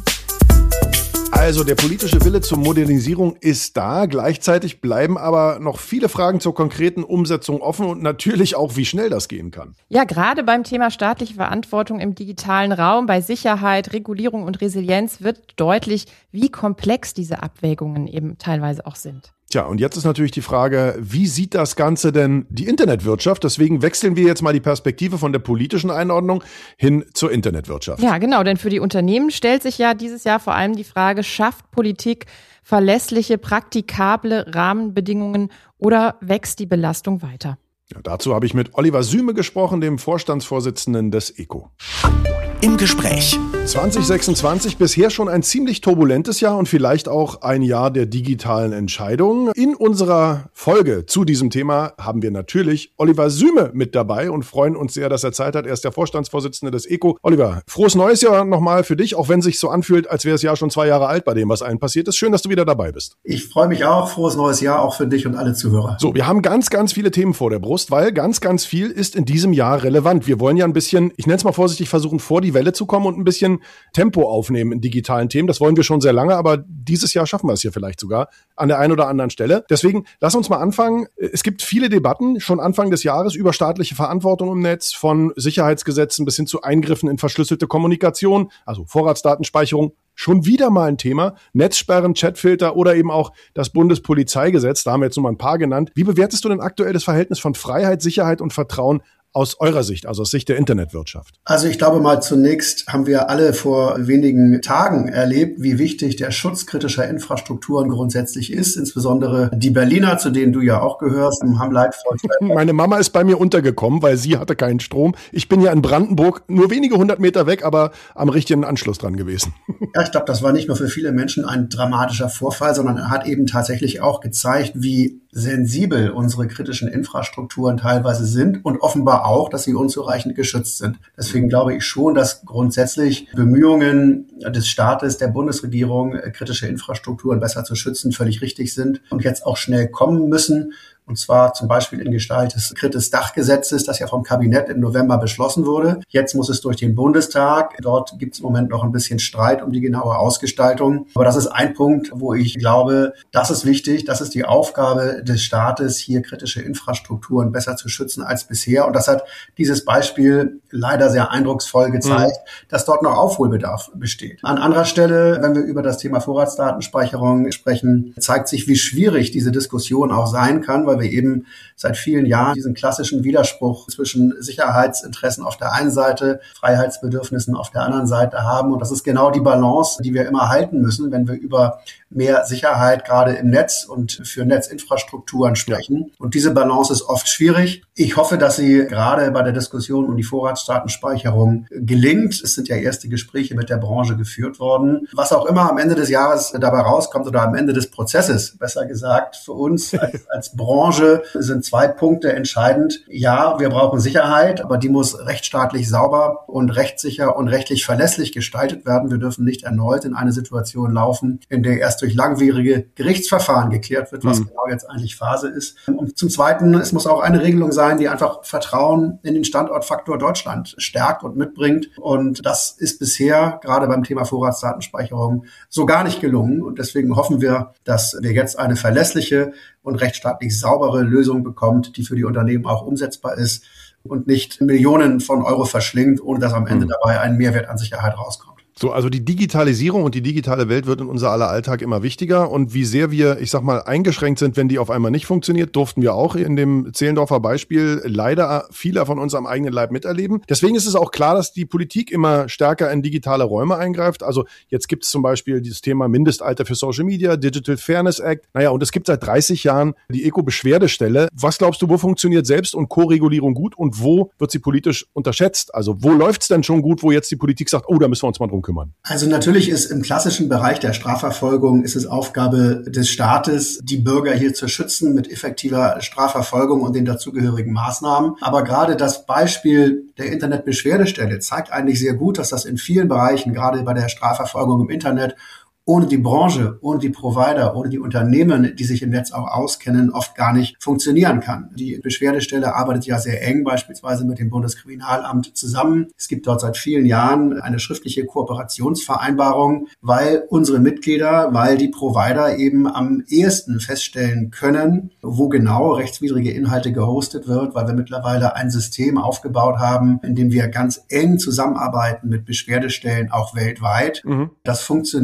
Also der politische Wille zur Modernisierung ist da. Gleichzeitig bleiben aber noch viele Fragen zur konkreten Umsetzung offen und natürlich auch, wie schnell das gehen kann. Ja, gerade beim Thema staatliche Verantwortung im digitalen Raum, bei Sicherheit, Regulierung und Resilienz wird deutlich, wie komplex diese Abwägungen eben teilweise auch sind. Tja, und jetzt ist natürlich die Frage, wie sieht das Ganze denn die Internetwirtschaft? Deswegen wechseln wir jetzt mal die Perspektive von der politischen Einordnung hin zur Internetwirtschaft. Ja, genau, denn für die Unternehmen stellt sich ja dieses Jahr vor allem die Frage, schafft Politik verlässliche, praktikable Rahmenbedingungen oder wächst die Belastung weiter? Ja, dazu habe ich mit Oliver Süme gesprochen, dem Vorstandsvorsitzenden des E C O. im Gespräch. zwanzig sechsundzwanzig, bisher schon ein ziemlich turbulentes Jahr und vielleicht auch ein Jahr der digitalen Entscheidungen. In unserer Folge zu diesem Thema haben wir natürlich Oliver Süme mit dabei und freuen uns sehr, dass er Zeit hat. Er ist der Vorstandsvorsitzende des E C O. Oliver, frohes neues Jahr nochmal für dich, auch wenn es sich so anfühlt, als wäre es ja schon zwei Jahre alt bei dem, was allen passiert ist. Schön, dass du wieder dabei bist. Ich freue mich auch. Frohes neues Jahr auch für dich und alle Zuhörer. So, wir haben ganz, ganz viele Themen vor der Brust, weil ganz, ganz viel ist in diesem Jahr relevant. Wir wollen ja ein bisschen, ich nenne es mal vorsichtig, versuchen vor die Welle zu kommen und ein bisschen Tempo aufnehmen in digitalen Themen. Das wollen wir schon sehr lange, aber dieses Jahr schaffen wir es hier vielleicht sogar an der einen oder anderen Stelle. Deswegen lass uns mal anfangen. Es gibt viele Debatten schon Anfang des Jahres über staatliche Verantwortung im Netz, von Sicherheitsgesetzen bis hin zu Eingriffen in verschlüsselte Kommunikation, also Vorratsdatenspeicherung. Schon wieder mal ein Thema. Netzsperren, Chatfilter oder eben auch das Bundespolizeigesetz. Da haben wir jetzt nur mal ein paar genannt. Wie bewertest du denn aktuell das Verhältnis von Freiheit, Sicherheit und Vertrauen aus eurer Sicht, also aus Sicht der Internetwirtschaft? Also ich glaube mal, zunächst haben wir alle vor wenigen Tagen erlebt, wie wichtig der Schutz kritischer Infrastrukturen grundsätzlich ist. Insbesondere die Berliner, zu denen du ja auch gehörst, haben leidvoll. Meine Mama ist bei mir untergekommen, weil sie hatte keinen Strom. Ich bin ja in Brandenburg nur wenige hundert Meter weg, aber am richtigen Anschluss dran gewesen. Ja, ich glaube, das war nicht nur für viele Menschen ein dramatischer Vorfall, sondern er hat eben tatsächlich auch gezeigt, wie sensibel unsere kritischen Infrastrukturen teilweise sind und offenbar auch, dass sie unzureichend geschützt sind. Deswegen glaube ich schon, dass grundsätzlich Bemühungen des Staates, der Bundesregierung, kritische Infrastrukturen besser zu schützen, völlig richtig sind und jetzt auch schnell kommen müssen. Und zwar zum Beispiel in Gestalt des Kritis-Dachgesetzes, das ja vom Kabinett im November beschlossen wurde. Jetzt muss es durch den Bundestag. Dort gibt es im Moment noch ein bisschen Streit um die genaue Ausgestaltung. Aber das ist ein Punkt, wo ich glaube, das ist wichtig. Das ist die Aufgabe des Staates, hier kritische Infrastrukturen besser zu schützen als bisher. Und das hat dieses Beispiel leider sehr eindrucksvoll gezeigt, mhm. dass dort noch Aufholbedarf besteht. An anderer Stelle, wenn wir über das Thema Vorratsdatenspeicherung sprechen, zeigt sich, wie schwierig diese Diskussion auch sein kann, weil wir eben seit vielen Jahren diesen klassischen Widerspruch zwischen Sicherheitsinteressen auf der einen Seite, Freiheitsbedürfnissen auf der anderen Seite haben. Und das ist genau die Balance, die wir immer halten müssen, wenn wir über mehr Sicherheit gerade im Netz und für Netzinfrastrukturen sprechen. Und diese Balance ist oft schwierig. Ich hoffe, dass sie gerade bei der Diskussion um die Vorratsdatenspeicherung gelingt. Es sind ja erste Gespräche mit der Branche geführt worden. Was auch immer am Ende des Jahres dabei rauskommt oder am Ende des Prozesses, besser gesagt, für uns als, als Branche sind zwei Punkte entscheidend. Ja, wir brauchen Sicherheit, aber die muss rechtsstaatlich sauber und rechtssicher und rechtlich verlässlich gestaltet werden. Wir dürfen nicht erneut in eine Situation laufen, in der erst durch langwierige Gerichtsverfahren geklärt wird, was mhm. genau jetzt eigentlich Phase ist. Und zum Zweiten, es muss auch eine Regelung sein, die einfach Vertrauen in den Standortfaktor Deutschland stärkt und mitbringt. Und das ist bisher gerade beim Thema Vorratsdatenspeicherung so gar nicht gelungen. Und deswegen hoffen wir, dass wir jetzt eine verlässliche und rechtsstaatlich saubere Lösung bekommt, die für die Unternehmen auch umsetzbar ist und nicht Millionen von Euro verschlingt, ohne dass am Ende mhm. dabei ein Mehrwert an Sicherheit rauskommt. So, also die Digitalisierung und die digitale Welt wird in unser aller Alltag immer wichtiger und wie sehr wir, ich sag mal, eingeschränkt sind, wenn die auf einmal nicht funktioniert, durften wir auch in dem Zehlendorfer Beispiel leider viele von uns am eigenen Leib miterleben. Deswegen ist es auch klar, dass die Politik immer stärker in digitale Räume eingreift. Also jetzt gibt es zum Beispiel dieses Thema Mindestalter für Social Media, Digital Fairness Act. Naja, und es gibt seit dreißig Jahren die E C O-Beschwerdestelle. Was glaubst du, wo funktioniert Selbst- und Co-Regulierung gut und wo wird sie politisch unterschätzt? Also wo läuft es denn schon gut, wo jetzt die Politik sagt, oh, da müssen wir uns mal drum kümmern? Also natürlich ist im klassischen Bereich der Strafverfolgung ist es Aufgabe des Staates, die Bürger hier zu schützen mit effektiver Strafverfolgung und den dazugehörigen Maßnahmen. Aber gerade das Beispiel der Internetbeschwerdestelle zeigt eigentlich sehr gut, dass das in vielen Bereichen, gerade bei der Strafverfolgung im Internet, ohne die Branche, ohne die Provider, ohne die Unternehmen, die sich im Netz auch auskennen, oft gar nicht funktionieren kann. Die Beschwerdestelle arbeitet ja sehr eng beispielsweise mit dem Bundeskriminalamt zusammen. Es gibt dort seit vielen Jahren eine schriftliche Kooperationsvereinbarung, weil unsere Mitglieder, weil die Provider eben am ehesten feststellen können, wo genau rechtswidrige Inhalte gehostet wird, weil wir mittlerweile ein System aufgebaut haben, in dem wir ganz eng zusammenarbeiten mit Beschwerdestellen, auch weltweit. Mhm. Das funktioniert ganz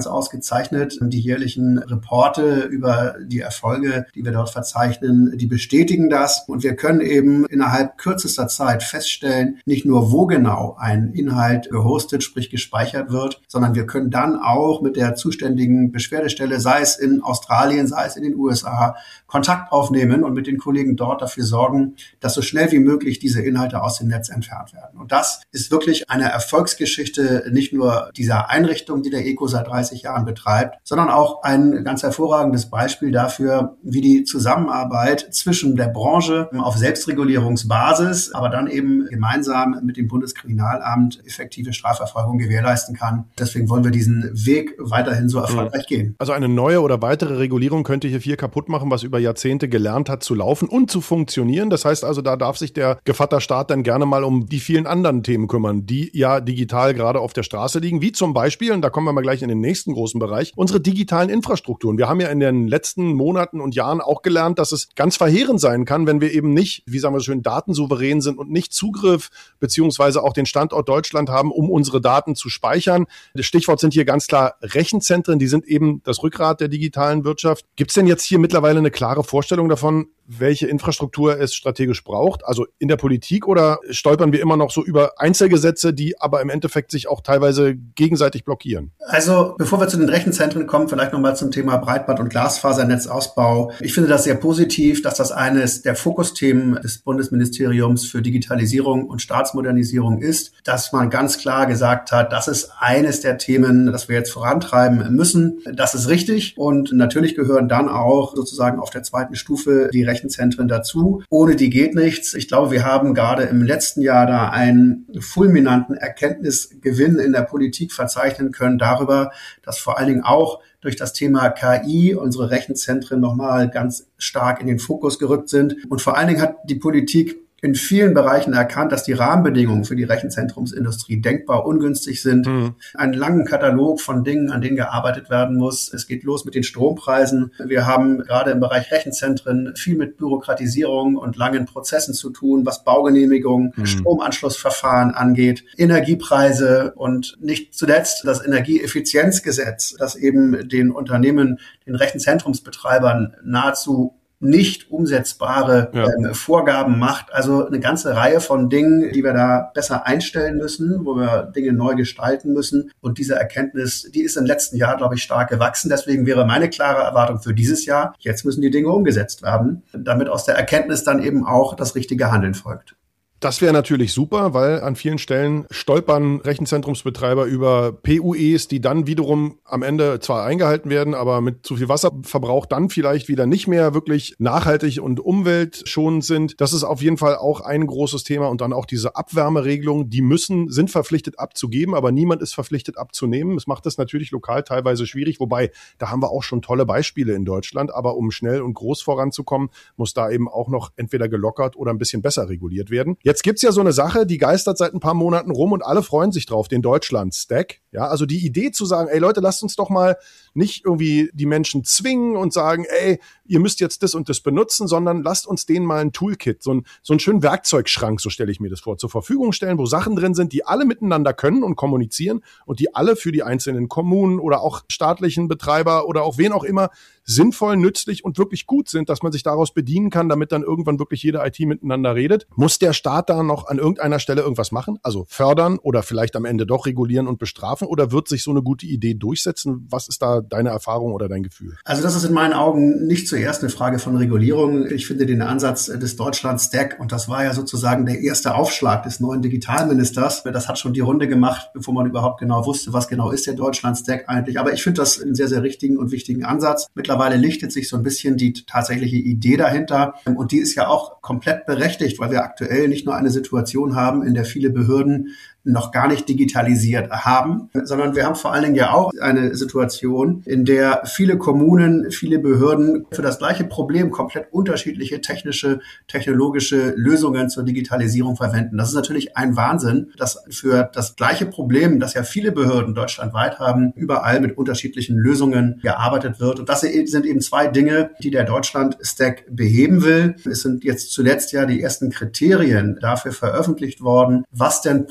ganz ausgezeichnet. Die jährlichen Reporte über die Erfolge, die wir dort verzeichnen, die bestätigen das. Und wir können eben innerhalb kürzester Zeit feststellen, nicht nur wo genau ein Inhalt gehostet, sprich gespeichert wird, sondern wir können dann auch mit der zuständigen Beschwerdestelle, sei es in Australien, sei es in den U S A, Kontakt aufnehmen und mit den Kollegen dort dafür sorgen, dass so schnell wie möglich diese Inhalte aus dem Netz entfernt werden. Und das ist wirklich eine Erfolgsgeschichte nicht nur dieser Einrichtung, die der ECO seit dreißig Jahren betreibt, sondern auch ein ganz hervorragendes Beispiel dafür, wie die Zusammenarbeit zwischen der Branche auf Selbstregulierungsbasis, aber dann eben gemeinsam mit dem Bundeskriminalamt effektive Strafverfolgung gewährleisten kann. Deswegen wollen wir diesen Weg weiterhin so erfolgreich gehen. Also eine neue oder weitere Regulierung könnte hier viel kaputt machen, was über Jahrzehnte gelernt hat zu laufen und zu funktionieren. Das heißt also, da darf sich der Gevatterstaat dann gerne mal um die vielen anderen Themen kümmern, die ja digital gerade auf der Straße liegen, wie zum Beispiel, und da kommen wir mal gleich in den nächsten großen Bereich, unsere digitalen Infrastrukturen. Wir haben ja in den letzten Monaten und Jahren auch gelernt, dass es ganz verheerend sein kann, wenn wir eben nicht, wie sagen wir schön, datensouverän sind und nicht Zugriff beziehungsweise auch den Standort Deutschland haben, um unsere Daten zu speichern. Das Stichwort sind hier ganz klar Rechenzentren, die sind eben das Rückgrat der digitalen Wirtschaft. Gibt es denn jetzt hier mittlerweile eine klare Vorstellung davon, welche Infrastruktur es strategisch braucht? Also in der Politik, oder stolpern wir immer noch so über Einzelgesetze, die aber im Endeffekt sich auch teilweise gegenseitig blockieren? Also bevor wir zu den Rechenzentren kommen, vielleicht nochmal zum Thema Breitband- und Glasfasernetzausbau. Ich finde das sehr positiv, dass das eines der Fokusthemen des Bundesministeriums für Digitalisierung und Staatsmodernisierung ist, dass man ganz klar gesagt hat, das ist eines der Themen, das wir jetzt vorantreiben müssen. Das ist richtig, und natürlich gehören dann auch sozusagen auf der zweiten Stufe die Rechenzentren dazu. Ohne die geht nichts. Ich glaube, wir haben gerade im letzten Jahr da einen fulminanten Erkenntnisgewinn in der Politik verzeichnen können darüber, dass vor allen Dingen auch durch das Thema K I unsere Rechenzentren nochmal ganz stark in den Fokus gerückt sind. Und vor allen Dingen hat die Politik in vielen Bereichen erkannt, dass die Rahmenbedingungen für die Rechenzentrumsindustrie denkbar ungünstig sind. Mhm. Einen langen Katalog von Dingen, an denen gearbeitet werden muss. Es geht los mit den Strompreisen. Wir haben gerade im Bereich Rechenzentren viel mit Bürokratisierung und langen Prozessen zu tun, was Baugenehmigungen, mhm. Stromanschlussverfahren angeht, Energiepreise und nicht zuletzt das Energieeffizienzgesetz, das eben den Unternehmen, den Rechenzentrumsbetreibern nahezu nicht umsetzbare ja. ähm, Vorgaben macht. Also eine ganze Reihe von Dingen, die wir da besser einstellen müssen, wo wir Dinge neu gestalten müssen. Und diese Erkenntnis, die ist im letzten Jahr, glaube ich, stark gewachsen. Deswegen wäre meine klare Erwartung für dieses Jahr, jetzt müssen die Dinge umgesetzt werden, damit aus der Erkenntnis dann eben auch das richtige Handeln folgt. Das wäre natürlich super, weil an vielen Stellen stolpern Rechenzentrumsbetreiber über P U Es, die dann wiederum am Ende zwar eingehalten werden, aber mit zu viel Wasserverbrauch dann vielleicht wieder nicht mehr wirklich nachhaltig und umweltschonend sind. Das ist auf jeden Fall auch ein großes Thema. Und dann auch diese Abwärmeregelungen, die müssen, sind verpflichtet abzugeben, aber niemand ist verpflichtet abzunehmen. Das macht das natürlich lokal teilweise schwierig, wobei, da haben wir auch schon tolle Beispiele in Deutschland. Aber um schnell und groß voranzukommen, muss da eben auch noch entweder gelockert oder ein bisschen besser reguliert werden. Jetzt gibt's ja so eine Sache, die geistert seit ein paar Monaten rum und alle freuen sich drauf, den Deutschland-Stack. Ja, also die Idee zu sagen, ey Leute, lasst uns doch mal nicht irgendwie die Menschen zwingen und sagen, ey, ihr müsst jetzt das und das benutzen, sondern lasst uns denen mal ein Toolkit, so, ein, so einen schönen Werkzeugschrank, so stelle ich mir das vor, zur Verfügung stellen, wo Sachen drin sind, die alle miteinander können und kommunizieren und die alle für die einzelnen Kommunen oder auch staatlichen Betreiber oder auch wen auch immer sinnvoll, nützlich und wirklich gut sind, dass man sich daraus bedienen kann, damit dann irgendwann wirklich jede I T miteinander redet. Muss der Staat da noch an irgendeiner Stelle irgendwas machen? Also fördern oder vielleicht am Ende doch regulieren und bestrafen? Oder wird sich so eine gute Idee durchsetzen? Was ist da deine Erfahrung oder dein Gefühl? Also das ist in meinen Augen nicht zuerst eine Frage von Regulierung. Ich finde den Ansatz des Deutschland-Stack, und das war ja sozusagen der erste Aufschlag des neuen Digitalministers, das hat schon die Runde gemacht, bevor man überhaupt genau wusste, was genau ist der Deutschland-Stack eigentlich. Aber ich finde das einen sehr, sehr richtigen und wichtigen Ansatz. Mittlerweile lichtet sich so ein bisschen die tatsächliche Idee dahinter. Und die ist ja auch komplett berechtigt, weil wir aktuell nicht nur eine Situation haben, in der viele Behörden noch gar nicht digitalisiert haben, sondern wir haben vor allen Dingen ja auch eine Situation, in der viele Kommunen, viele Behörden für das gleiche Problem komplett unterschiedliche technische, technologische Lösungen zur Digitalisierung verwenden. Das ist natürlich ein Wahnsinn, dass für das gleiche Problem, das ja viele Behörden deutschlandweit haben, überall mit unterschiedlichen Lösungen gearbeitet wird. Und das sind eben zwei Dinge, die der Deutschland-Stack beheben will. Es sind jetzt zuletzt ja die ersten Kriterien dafür veröffentlicht worden, was denn Produkte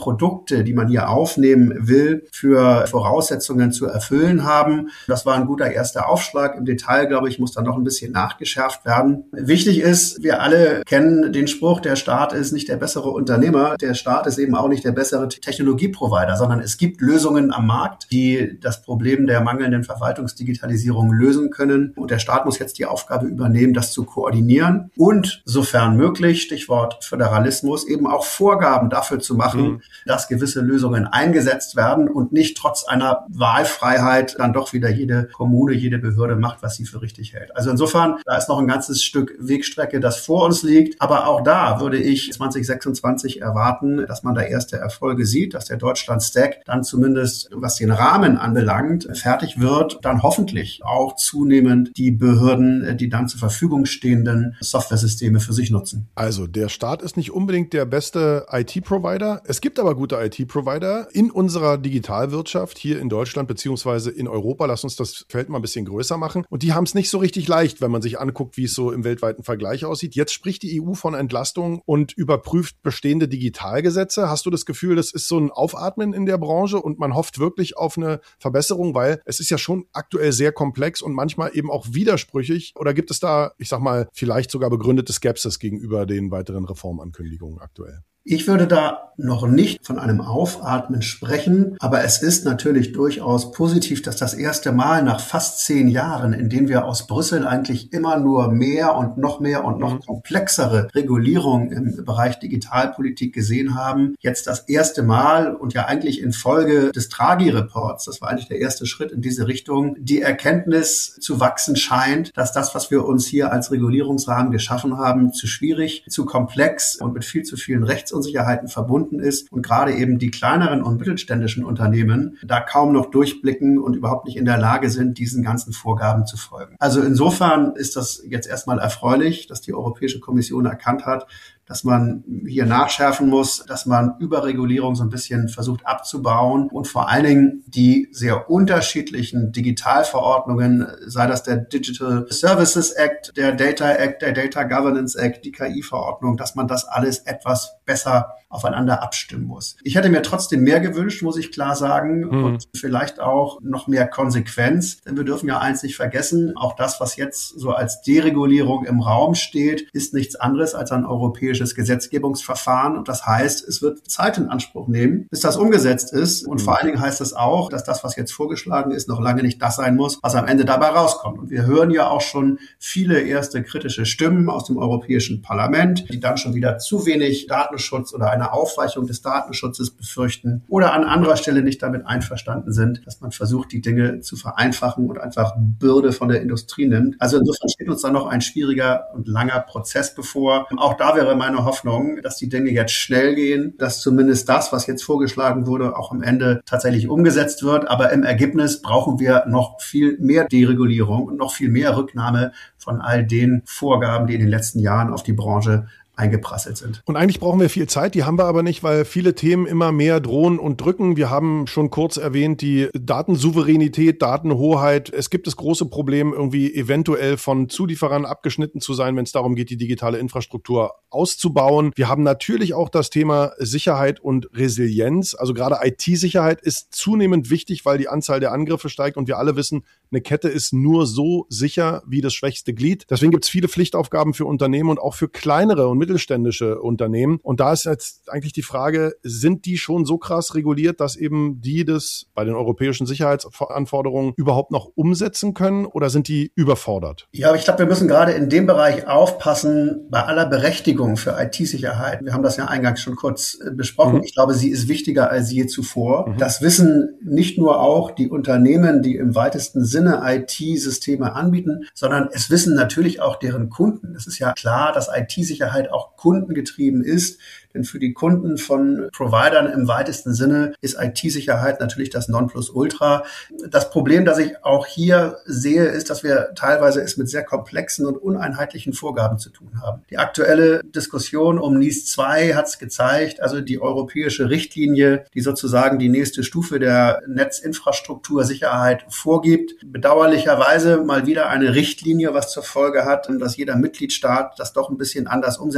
Produkte, die man hier aufnehmen will, für Voraussetzungen zu erfüllen haben. Das war ein guter erster Aufschlag. Im Detail, glaube ich, muss da noch ein bisschen nachgeschärft werden. Wichtig ist, wir alle kennen den Spruch, der Staat ist nicht der bessere Unternehmer. Der Staat ist eben auch nicht der bessere Technologieprovider, sondern es gibt Lösungen am Markt, die das Problem der mangelnden Verwaltungsdigitalisierung lösen können. Und der Staat muss jetzt die Aufgabe übernehmen, das zu koordinieren und sofern möglich, Stichwort Föderalismus, eben auch Vorgaben dafür zu machen, mhm. dass gewisse Lösungen eingesetzt werden und nicht trotz einer Wahlfreiheit dann doch wieder jede Kommune, jede Behörde macht, was sie für richtig hält. Also insofern, da ist noch ein ganzes Stück Wegstrecke, das vor uns liegt. Aber auch da würde ich zwanzig sechsundzwanzig erwarten, dass man da erste Erfolge sieht, dass der Deutschland-Stack dann zumindest, was den Rahmen anbelangt, fertig wird, dann hoffentlich auch zunehmend die Behörden, die dann zur Verfügung stehenden Softwaresysteme für sich nutzen. Also der Staat ist nicht unbedingt der beste I T-Provider. Es gibt aber gute I T-Provider in unserer Digitalwirtschaft hier in Deutschland beziehungsweise in Europa. Lass uns das Feld mal ein bisschen größer machen. Und die haben es nicht so richtig leicht, wenn man sich anguckt, wie es so im weltweiten Vergleich aussieht. Jetzt spricht die E U von Entlastung und überprüft bestehende Digitalgesetze. Hast du das Gefühl, das ist so ein Aufatmen in der Branche und man hofft wirklich auf eine Verbesserung, weil es ist ja schon aktuell sehr komplex und manchmal eben auch widersprüchig? Oder gibt es da, ich sag mal, vielleicht sogar begründete Skepsis gegenüber den weiteren Reformankündigungen aktuell? Ich würde da noch nicht von einem Aufatmen sprechen, aber es ist natürlich durchaus positiv, dass das erste Mal nach fast zehn Jahren, in denen wir aus Brüssel eigentlich immer nur mehr und noch mehr und noch komplexere Regulierung im Bereich Digitalpolitik gesehen haben, jetzt das erste Mal und ja eigentlich in Folge des Draghi-Reports, das war eigentlich der erste Schritt in diese Richtung, die Erkenntnis zu wachsen scheint, dass das, was wir uns hier als Regulierungsrahmen geschaffen haben, zu schwierig, zu komplex und mit viel zu vielen Rechts Unsicherheiten verbunden ist und gerade eben die kleineren und mittelständischen Unternehmen da kaum noch durchblicken und überhaupt nicht in der Lage sind, diesen ganzen Vorgaben zu folgen. Also insofern ist das jetzt erstmal erfreulich, dass die Europäische Kommission erkannt hat, dass man hier nachschärfen muss, dass man Überregulierung so ein bisschen versucht abzubauen und vor allen Dingen die sehr unterschiedlichen Digitalverordnungen, sei das der Digital Services Act, der Data Act, der Data Governance Act, die K I-Verordnung, dass man das alles etwas besser aufeinander abstimmen muss. Ich hätte mir trotzdem mehr gewünscht, muss ich klar sagen, mhm. und vielleicht auch noch mehr Konsequenz, denn wir dürfen ja eins nicht vergessen, auch das, was jetzt so als Deregulierung im Raum steht, ist nichts anderes als ein europäisches Gesetzgebungsverfahren und das heißt, es wird Zeit in Anspruch nehmen, bis das umgesetzt ist und mhm. vor allen Dingen heißt es auch, dass das, was jetzt vorgeschlagen ist, noch lange nicht das sein muss, was am Ende dabei rauskommt. Und wir hören ja auch schon viele erste kritische Stimmen aus dem Europäischen Parlament, die dann schon wieder zu wenig Datenschutz oder eine Aufweichung des Datenschutzes befürchten oder an anderer Stelle nicht damit einverstanden sind, dass man versucht, die Dinge zu vereinfachen und einfach Bürde von der Industrie nimmt. Also insofern steht uns da noch ein schwieriger und langer Prozess bevor. Auch da wäre meine Hoffnung, dass die Dinge jetzt schnell gehen, dass zumindest das, was jetzt vorgeschlagen wurde, auch am Ende tatsächlich umgesetzt wird. Aber im Ergebnis brauchen wir noch viel mehr Deregulierung und noch viel mehr Rücknahme von all den Vorgaben, die in den letzten Jahren auf die Branche eingeprasselt sind. Und eigentlich brauchen wir viel Zeit, die haben wir aber nicht, weil viele Themen immer mehr drohen und drücken. Wir haben schon kurz erwähnt, die Datensouveränität, Datenhoheit. Es gibt das große Problem, irgendwie eventuell von Zulieferern abgeschnitten zu sein, wenn es darum geht, die digitale Infrastruktur auszubauen. Wir haben natürlich auch das Thema Sicherheit und Resilienz. Also gerade I T-Sicherheit ist zunehmend wichtig, weil die Anzahl der Angriffe steigt und wir alle wissen, eine Kette ist nur so sicher wie das schwächste Glied. Deswegen gibt es viele Pflichtaufgaben für Unternehmen und auch für kleinere und mittelständische Unternehmen. Und da ist jetzt eigentlich die Frage, sind die schon so krass reguliert, dass eben die das bei den europäischen Sicherheitsanforderungen überhaupt noch umsetzen können oder sind die überfordert? Ja, aber ich glaube, wir müssen gerade in dem Bereich aufpassen, bei aller Berechtigung für I T-Sicherheit. Wir haben das ja eingangs schon kurz besprochen. Mhm. Ich glaube, sie ist wichtiger als je zuvor. Mhm. Das wissen nicht nur auch die Unternehmen, die im weitesten Sinne I T-Systeme anbieten, sondern es wissen natürlich auch deren Kunden. Es ist ja klar, dass I T-Sicherheit auch kundengetrieben ist. Denn für die Kunden von Providern im weitesten Sinne ist I T-Sicherheit natürlich das Nonplusultra. Das Problem, das ich auch hier sehe, ist, dass wir teilweise es mit sehr komplexen und uneinheitlichen Vorgaben zu tun haben. Die aktuelle Diskussion um N I S zwei hat es gezeigt, also die europäische Richtlinie, die sozusagen die nächste Stufe der Netzinfrastruktursicherheit vorgibt. Bedauerlicherweise mal wieder eine Richtlinie, was zur Folge hat, dass jeder Mitgliedstaat das doch ein bisschen anders umsetzt,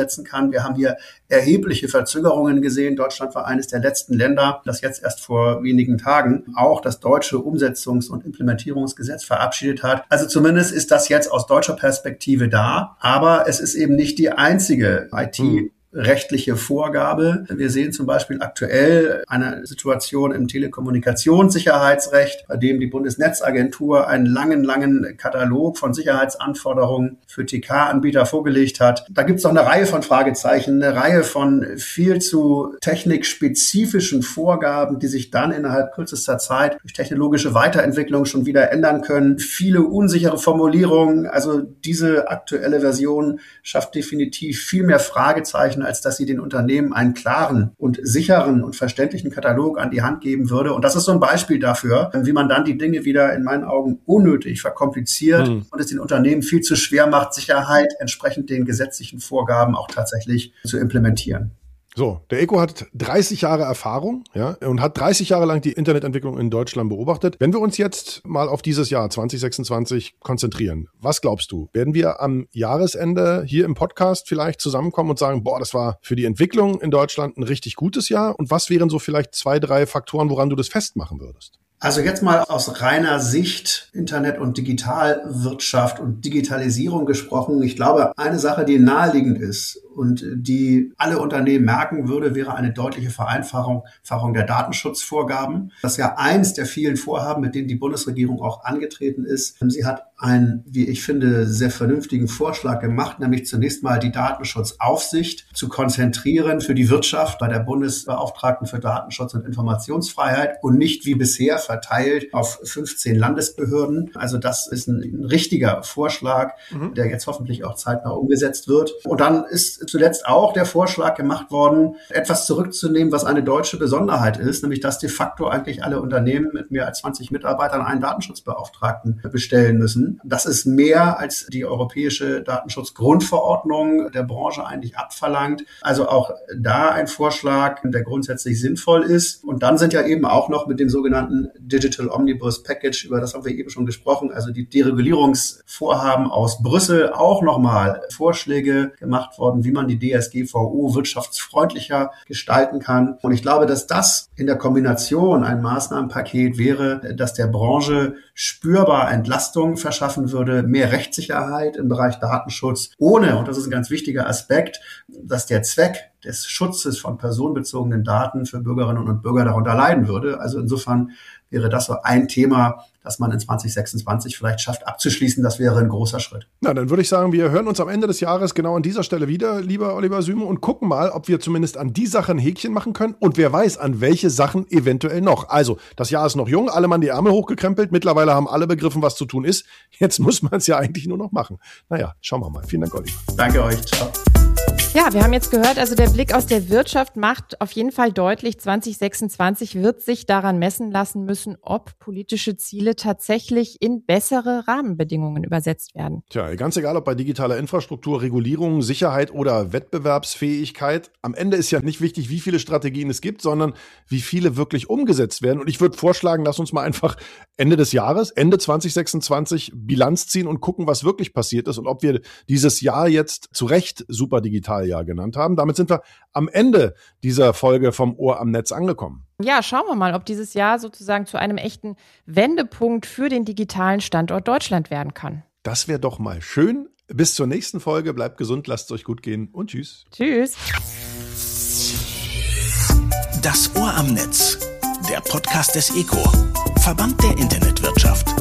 umsetzen kann. Wir haben hier erhebliche Verzögerungen gesehen. Deutschland war eines der letzten Länder, das jetzt erst vor wenigen Tagen auch das deutsche Umsetzungs- und Implementierungsgesetz verabschiedet hat. Also zumindest ist das jetzt aus deutscher Perspektive da. Aber es ist eben nicht die einzige I T- hm. rechtliche Vorgabe. Wir sehen zum Beispiel aktuell eine Situation im Telekommunikationssicherheitsrecht, bei dem die Bundesnetzagentur einen langen, langen Katalog von Sicherheitsanforderungen für T K-Anbieter vorgelegt hat. Da gibt es noch eine Reihe von Fragezeichen, eine Reihe von viel zu technikspezifischen Vorgaben, die sich dann innerhalb kürzester Zeit durch technologische Weiterentwicklung schon wieder ändern können. Viele unsichere Formulierungen. Also diese aktuelle Version schafft definitiv viel mehr Fragezeichen, als dass sie den Unternehmen einen klaren und sicheren und verständlichen Katalog an die Hand geben würde. Und das ist so ein Beispiel dafür, wie man dann die Dinge wieder in meinen Augen unnötig verkompliziert mhm. und es den Unternehmen viel zu schwer macht, Sicherheit entsprechend den gesetzlichen Vorgaben auch tatsächlich zu implementieren. So, der Eco hat dreißig Jahre Erfahrung, ja, und hat dreißig Jahre lang die Internetentwicklung in Deutschland beobachtet. Wenn wir uns jetzt mal auf dieses Jahr zwanzig sechsundzwanzig konzentrieren, was glaubst du? Werden wir am Jahresende hier im Podcast vielleicht zusammenkommen und sagen, boah, das war für die Entwicklung in Deutschland ein richtig gutes Jahr? Und was wären so vielleicht zwei, drei Faktoren, woran du das festmachen würdest? Also jetzt mal aus reiner Sicht Internet- und Digitalwirtschaft und Digitalisierung gesprochen. Ich glaube, eine Sache, die naheliegend ist und die alle Unternehmen merken würde, wäre eine deutliche Vereinfachung Vereinfachung der Datenschutzvorgaben. Das ist ja eins der vielen Vorhaben, mit denen die Bundesregierung auch angetreten ist. Sie hat einen, wie ich finde, sehr vernünftigen Vorschlag gemacht, nämlich zunächst mal die Datenschutzaufsicht zu konzentrieren für die Wirtschaft bei der Bundesbeauftragten für Datenschutz und Informationsfreiheit und nicht wie bisher verteilt auf fünfzehn Landesbehörden. Also das ist ein, ein richtiger Vorschlag, mhm. der jetzt hoffentlich auch zeitnah umgesetzt wird. Und dann ist zuletzt auch der Vorschlag gemacht worden, etwas zurückzunehmen, was eine deutsche Besonderheit ist, nämlich dass de facto eigentlich alle Unternehmen mit mehr als zwanzig Mitarbeitern einen Datenschutzbeauftragten bestellen müssen. Das ist mehr, als die europäische Datenschutzgrundverordnung der Branche eigentlich abverlangt. Also auch da ein Vorschlag, der grundsätzlich sinnvoll ist. Und dann sind ja eben auch noch mit dem sogenannten Digital Omnibus Package, über das haben wir eben schon gesprochen, also die Deregulierungsvorhaben aus Brüssel, auch nochmal Vorschläge gemacht worden, wie man die D S G V O wirtschaftsfreundlicher gestalten kann. Und ich glaube, dass das in der Kombination ein Maßnahmenpaket wäre, das der Branche spürbar Entlastung verschaffen würde, mehr Rechtssicherheit im Bereich Datenschutz, ohne, und das ist ein ganz wichtiger Aspekt, dass der Zweck des Schutzes von personenbezogenen Daten für Bürgerinnen und Bürger darunter leiden würde. Also insofern wäre das so ein Thema, das man in zwanzig sechsundzwanzig vielleicht schafft abzuschließen. Das wäre ein großer Schritt. Na, dann würde ich sagen, wir hören uns am Ende des Jahres genau an dieser Stelle wieder, lieber Oliver Süme, und gucken mal, ob wir zumindest an die Sachen ein Häkchen machen können und wer weiß, an welche Sachen eventuell noch. Also, das Jahr ist noch jung, alle Mann die Ärmel hochgekrempelt, mittlerweile haben alle begriffen, was zu tun ist. Jetzt muss man es ja eigentlich nur noch machen. Naja, schauen wir mal. Vielen Dank, Oliver. Danke euch. Ciao. Ja, wir haben jetzt gehört, also der Blick aus der Wirtschaft macht auf jeden Fall deutlich, zwanzig sechsundzwanzig wird sich daran messen lassen müssen, ob politische Ziele tatsächlich in bessere Rahmenbedingungen übersetzt werden. Tja, ganz egal, ob bei digitaler Infrastruktur, Regulierung, Sicherheit oder Wettbewerbsfähigkeit, am Ende ist ja nicht wichtig, wie viele Strategien es gibt, sondern wie viele wirklich umgesetzt werden. Und ich würde vorschlagen, lass uns mal einfach Ende des Jahres, Ende zwanzig sechsundzwanzig Bilanz ziehen und gucken, was wirklich passiert ist und ob wir dieses Jahr jetzt zu Recht super digital Jahr genannt haben. Damit sind wir am Ende dieser Folge vom Ohr am Netz angekommen. Ja, schauen wir mal, ob dieses Jahr sozusagen zu einem echten Wendepunkt für den digitalen Standort Deutschland werden kann. Das wäre doch mal schön. Bis zur nächsten Folge. Bleibt gesund, lasst es euch gut gehen und tschüss. Tschüss. Das Ohr am Netz, der Podcast des Eco, Verband der Internetwirtschaft.